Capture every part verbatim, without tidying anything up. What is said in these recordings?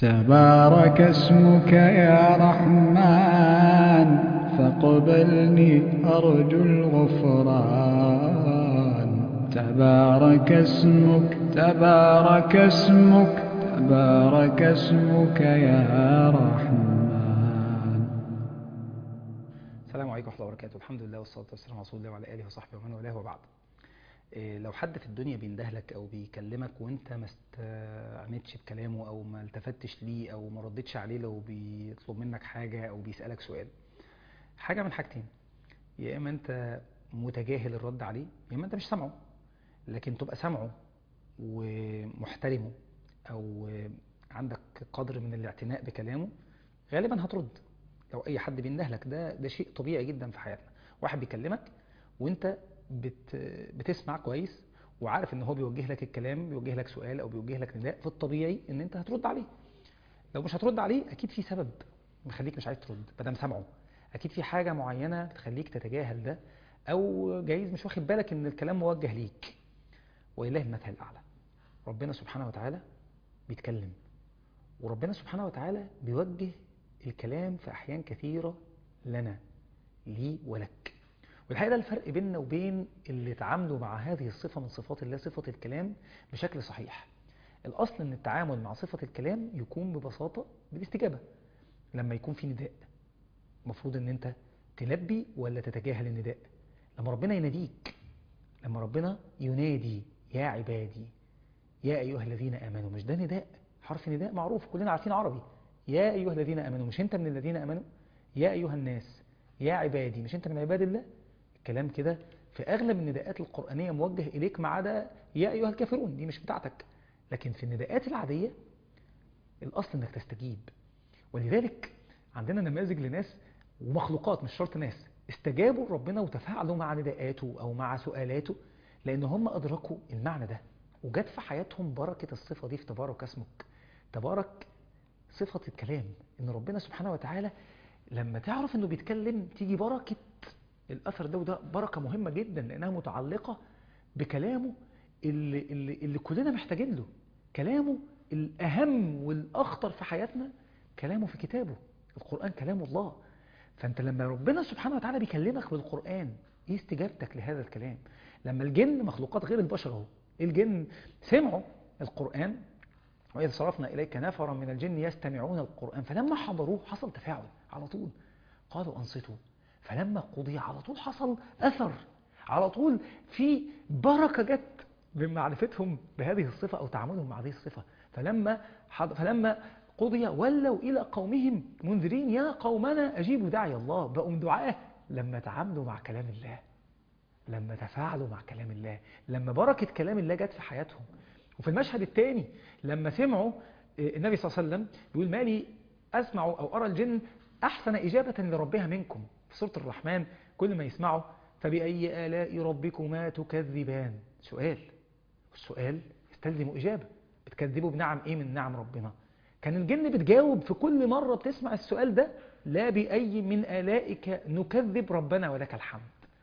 تبارك اسمك يا رحمن فاقبلني أرجو الغفران. تبارك اسمك تبارك اسمك تبارك اسمك يا رحمن. السلام عليكم ورحمة الله وبركاته. الحمد لله والصلاة والسلام على رسول الله وعلى آله وصحبه ومن والاه وبعد. إيه، لو حد في الدنيا بيندهلك أو بيكلمك وأنت ما استعنتش بكلامه أو ما التفتش ليه أو ما ردتش عليه لو بيطلب منك حاجة أو بيسألك سؤال، حاجة من حاجتين: يا إما أنت متجاهل الرد عليه، يا إما أنت مش سامعه. لكن تبقى سامعه ومحترمه أو عندك قدر من الاعتناء بكلامه، غالبا هترد. لو اي حد بيندهلك، ده ده شيء طبيعي جدا في حياتنا. واحد بيكلمك وانت بت بتسمع كويس وعارف ان هو بيوجه لك الكلام، بيوجه لك سؤال او بيوجه لك نداء، في الطبيعي ان انت هترد عليه. لو مش هترد عليه، اكيد في سبب مخليك مش عايز ترد ما دام سامعه. اكيد في حاجه معينه بتخليك تتجاهل ده، او جايز مش واخد بالك ان الكلام موجه ليك. ولله المثل الاعلى. ربنا سبحانه وتعالى بيتكلم، وربنا سبحانه وتعالى بيوجه الكلام في أحيان كثيرة لنا، لي ولك. والحقيقة ده الفرق بيننا وبين اللي تعاملوا مع هذه الصفة من صفات الله، صفة الكلام، بشكل صحيح. الأصل أن التعامل مع صفة الكلام يكون ببساطة بالاستجابة. لما يكون في نداء، مفروض أن أنت تلبي ولا تتجاهل النداء. لما ربنا يناديك، لما ربنا ينادي يا عبادي يا أيها الذين آمنوا، مش ده نداء؟ حرف نداء معروف، كلنا عارفين عربي. يا أيها الذين آمنوا، مش أنت من الذين آمنوا؟ يا أيها الناس، يا عبادي، مش أنت من عباد الله؟ الكلام كده في أغلب النداءات القرآنية موجه إليك، ما عدا يا أيها الكافرون، دي مش بتاعتك. لكن في النداءات العادية الأصل أنك تستجيب. ولذلك عندنا نماذج لناس ومخلوقات، مش شرط ناس، استجابوا ربنا وتفاعلوا مع نداءاته أو مع سؤالاته، لأن هم أدركوا المعنى ده، وجد في حياتهم بركة الصفة دي. في تبارك اسمك، تبارك صفة الكلام، إن ربنا سبحانه وتعالى لما تعرف إنه بيتكلم تيجي بركة الأثر ده. وده بركة مهمة جدا لأنها متعلقة بكلامه اللي, اللي, اللي كلنا محتاجين له. كلامه الأهم والأخطر في حياتنا، كلامه في كتابه. القرآن كلام الله. فأنت لما ربنا سبحانه وتعالى بيكلمك بالقرآن، إيه استجابتك لهذا الكلام؟ لما الجن، مخلوقات غير البشر اهو، الجن سمعوا القرآن، وإذ صرفنا إليك نفرا من الجن يستمعون القرآن، فلما حضروه حصل تفاعل على طول، قالوا أنصتوا، فلما قضي على طول حصل أثر، على طول في بركة جت بمعرفتهم بهذه الصفة أو تعاملهم مع هذه الصفة. فلما حض... فلما قضي ولوا إلى قومهم منذرين، يا قومنا أجيبوا داعي الله. بقوا دعاء لما تعاملوا مع كلام الله، لما تفاعلوا مع كلام الله، لما بركة كلام الله جت في حياتهم. وفي المشهد الثاني لما سمعوا النبي صلى الله عليه وسلم يقول: ما لي أسمع أو أرى الجن أحسن إجابة لربها منكم. في سورة الرحمن كل ما يسمعوا: فبأي آلاء ربكما تكذبان. سؤال، والسؤال يستلزم إجابة. بتكذبوا بنعم إيه من نعم ربنا؟ كان الجن بتجاوب في كل مرة بتسمع السؤال ده: لا بأي من آلائك نكذب ربنا ولك الحمد.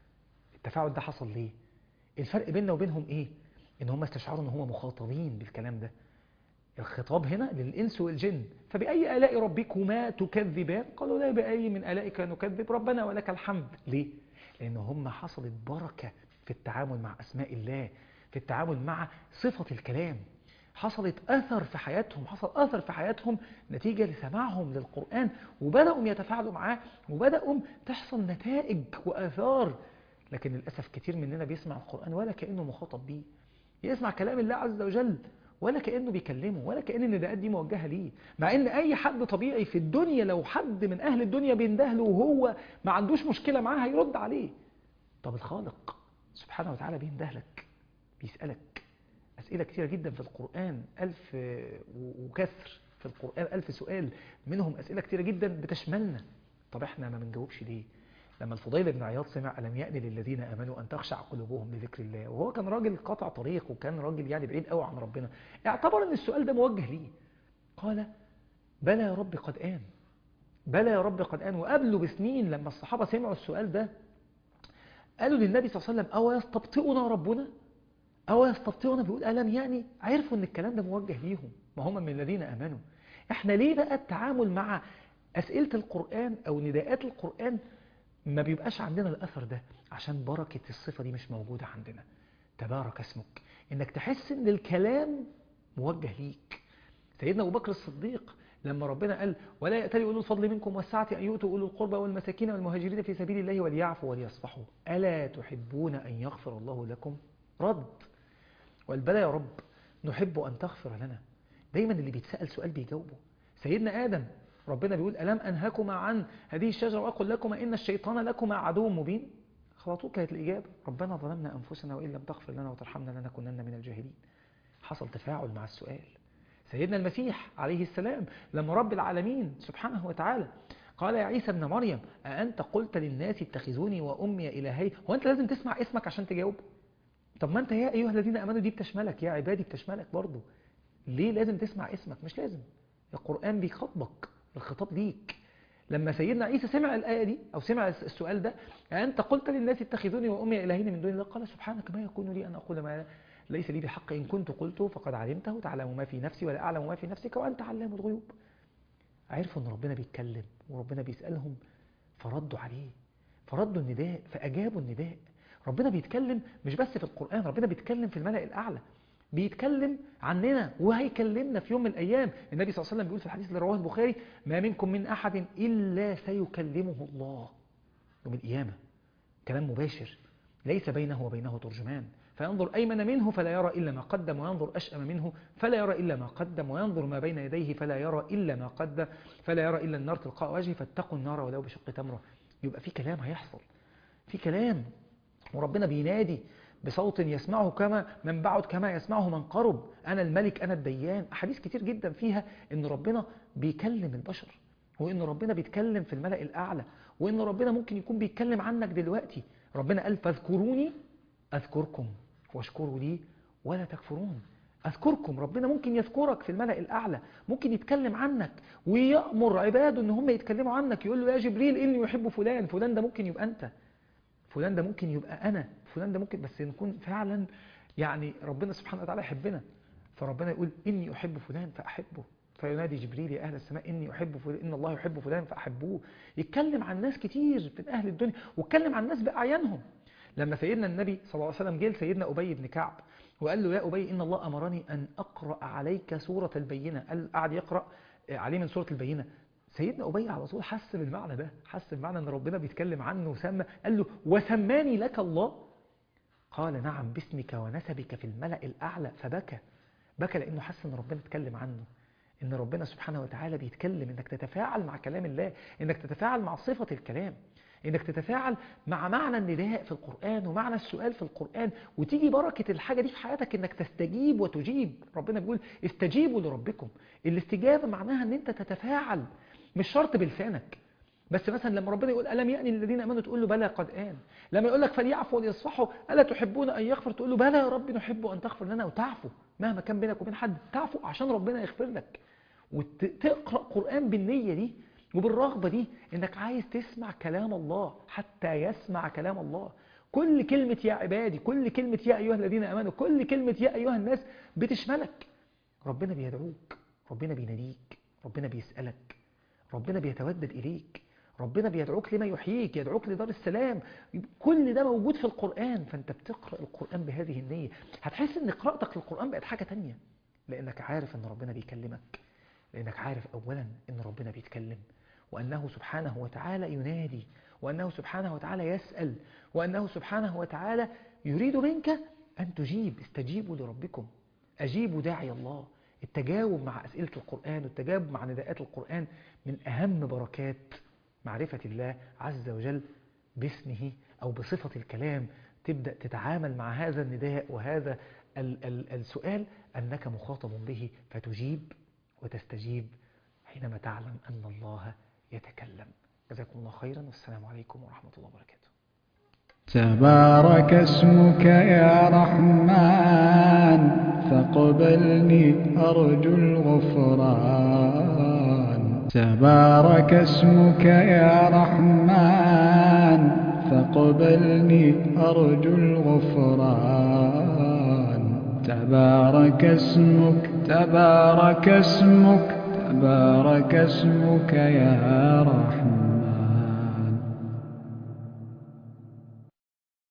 التفاعل ده حصل ليه؟ الفرق بيننا وبينهم ايه؟ ان هم استشعروا ان هم مخاطبين بالكلام ده. الخطاب هنا للإنس والجن: فبأي آلاء ربكما تكذبان؟ قالوا: لا بأي من آلائك نكذب ربنا ولك الحمد. ليه؟ لأن هم حصلت بركة في التعامل مع أسماء الله، في التعامل مع صفة الكلام. حصلت أثر في حياتهم، حصل أثر في حياتهم نتيجة لسماعهم للقرآن، وبدأوا يتفاعلوا معاه، وبدأوا تحصل نتائج وآثار. لكن للأسف كتير مننا بيسمع القرآن ولا كأنه مخاطب بيه، يسمع كلام الله عز وجل ولا كأنه بيكلمه، ولا كأن النداءات دي موجهة ليه. مع ان اي حد طبيعي في الدنيا، لو حد من اهل الدنيا بيندهله وهو ما عندوش مشكلة معاه، هيرد عليه. طب الخالق سبحانه وتعالى بيندهلك، بيسألك أسئلة كتيرة جدا في القرآن، ألف وكسر في القرآن، ألف سؤال، منهم أسئلة كتيرة جدا بتشملنا. طب احنا ما بنجاوبش ليه؟ لما الفضيل بن عياض سمع: ألم يأن للذين آمنوا أن تخشع قلوبهم لذكر الله، وهو كان راجل قطع طريق وكان راجل يعني بعيد قوي عن ربنا، اعتبر أن السؤال ده موجه ليه. قال: بلى يا رب قد آن، بلى يا رب قد آن. وقبله بسنين لما الصحابة سمعوا السؤال ده قالوا للنبي صلى الله عليه وسلم: أو يستبطئنا ربنا؟ أو يستبطئنا؟ بيقول ألم يعني؟ عرفوا أن الكلام ده موجه ليهم، ما هم من الذين آمنوا. احنا ليه بقى التعامل مع أسئلة القرآن أو نداءات القرآن ما بيبقاش عندنا الأثر ده؟ عشان بركة الصفة دي مش موجودة عندنا. تبارك اسمك، إنك تحس إن الكلام موجه ليك. سيدنا أبو بكر الصديق لما ربنا قال ولا يأتل أولو الفضل منكم والسعة أن يؤتوا أولو القربى والمساكين والمهاجرين في سبيل الله وليعفوا وليصفحوا ألا تحبون أن يغفر الله لكم؟ رد والبلا يا رب نحب أن تغفر لنا. دايما اللي بيتسأل سؤال بيجاوبه. سيدنا آدم ربنا بيقول ألم أنهكما عن هذه الشجرة وأقول لكما إن الشيطان لكما عدو مبين؟ خلاص كانت الإجابة ربنا ظلمنا أنفسنا وإن لم تغفر لنا وترحمنا لنكونن من الجاهلين. حصل تفاعل مع السؤال. سيدنا المسيح عليه السلام لما رب العالمين سبحانه وتعالى قال يا عيسى ابن مريم أأنت قلت للناس اتخذوني وأمي إلهي؟ هو أنت لازم تسمع اسمك عشان تجاوب؟ طب ما أنت يا أيها الذين أمنوا دي بتشملك، يا عبادي بتشملك برضو. ليه لازم تسمع اسمك؟ مش لازم. القرآن بيخاطبك، الخطاب ليك. لما سيدنا عيسى سمع الآية دي أو سمع السؤال ده أأنت قلت للناس اتخذوني وأمي إلهين من دون الله؟ قال سبحانك ما يكون لي أن أقول ما ليس لي بحق إن كنت قلته فقد علمته تعلم ما في نفسي ولا أعلم ما في نفسك وأنت علام الغيوب. عرفوا أن ربنا بيتكلم وربنا بيسألهم فردوا عليه، فردوا النداء، فأجابوا النداء. ربنا بيتكلم مش بس في القرآن، ربنا بيتكلم في الملأ الأعلى، بيتكلم عننا وهيكلمنا في يوم من الأيام. النبي صلى الله عليه وسلم بيقول في الحديث اللي رواه البخاري ما منكم من أحد إلا سيكلمه الله يوم القيامة. كلام مباشر ليس بينه وبينه ترجمان، فينظر أيمن منه فلا يرى إلا ما قدم وينظر أشأم منه فلا يرى إلا ما قدم وينظر ما بين يديه فلا يرى إلا ما قدم فلا يرى إلا النار تلقاء وجهه فاتقوا النار ولو بشق تمرة. يبقى في كلام هيحصل، في كلام، وربنا بينادي بصوت يسمعه كما من بعد كما يسمعه من قرب. أنا الملك أنا الديان. أحاديث كتير جدا فيها إن ربنا بيكلم البشر، وإن ربنا بيتكلم في الملأ الأعلى، وإن ربنا ممكن يكون بيتكلم عنك دلوقتي. ربنا قال فاذكروني أذكركم واشكروا لي ولا تكفرون. أذكركم، ربنا ممكن يذكرك في الملأ الأعلى، ممكن يتكلم عنك ويأمر عباده إن هم يتكلموا عنك. يقول له يا جبريل إني يحب فلان، فلان ده ممكن يبقى أنت، فلان ده ممكن يبقى أنا، فلان ده ممكن، بس نكون فعلا يعني ربنا سبحانه وتعالى يحبنا. فربنا يقول إني أحب فلان فأحبه، فينادي جبريل يا أهل السماء إني أحب فلان إن الله يحب فلان فأحبوه. يتكلم عن ناس كتير من أهل الدنيا، ويتكلم عن ناس بأعيانهم. لما سيدنا النبي صلى الله عليه وسلم جه سيدنا أبي بن كعب وقال له يا أبي إن الله أمرني أن أقرأ عليك سورة البينة، قال قعد يقرأ عليه من سورة البينة. سيدنا أبي على طول حس بالمعنى ده، حس بالمعنى أن ربنا بيتكلم عنه وسمى، قال له وسماني لك الله؟ قال نعم باسمك ونسبك في الملأ الأعلى. فبكى، بكى لأنه حس أن ربنا اتكلم عنه، إن ربنا سبحانه وتعالى بيتكلم، إنك تتفاعل مع كلام الله، إنك تتفاعل مع صفة الكلام، إنك تتفاعل مع معنى النداء في القرآن ومعنى السؤال في القرآن، وتيجي بركة الحاجة دي في حياتك إنك تستجيب وتجيب. ربنا بيقول استجيبوا لربكم. الاستجابة معناها إن أنت تتفاعل، مش شرط بلسانك بس. مثلا لما ربنا يقول ألم يأني للذين آمنوا تقول له بلى قد آن. لما يقول لك فليعفوا وليصفحوا ألا تحبون أن يغفر تقول له بلى يا رب نحب أن تغفر لنا. وتعفو مهما كان بينك وبين حد، تعفو عشان ربنا يغفر لك. وتقرأ قرآن بالنية دي وبالرغبة دي، إنك عايز تسمع كلام الله حتى يسمع كلام الله. كل كلمة يا عبادي، كل كلمة يا أيها الذين آمنوا، كل كلمة يا أيها الناس بتشملك. ربنا بيدعوك، ربنا بيناديك، ربنا بيسألك، ربنا بيتودد إليك، ربنا بيدعوك لما يحييك، يدعوك لدار السلام. كل ده موجود في القرآن. فأنت بتقرأ القرآن بهذه النية، هتحس إن قراءتك للقرآن بقت حاجة تانية، لأنك عارف إن ربنا بيكلمك، لأنك عارف أولا إن ربنا بيتكلم، وأنه سبحانه وتعالى ينادي، وأنه سبحانه وتعالى يسأل، وأنه سبحانه وتعالى يريد منك أن تجيب. استجيبوا لربكم، أجيبوا داعي الله. التجاوب مع أسئلة القرآن والتجاوب مع نداءات القرآن من أهم بركات معرفة الله عز وجل باسمه أو بصفة الكلام. تبدأ تتعامل مع هذا النداء وهذا ال ال السؤال أنك مخاطب به، فتجيب وتستجيب حينما تعلم أن الله يتكلم. جزاكم الله خيرا، والسلام عليكم ورحمة الله وبركاته. تبارك اسمك يا رحمن فاقبلني أرجو الغفران. تبارك اسمك يا رحمن فاقبلني أرجو الغفران. تبارك اسمك، تبارك اسمك، تبارك اسمك يا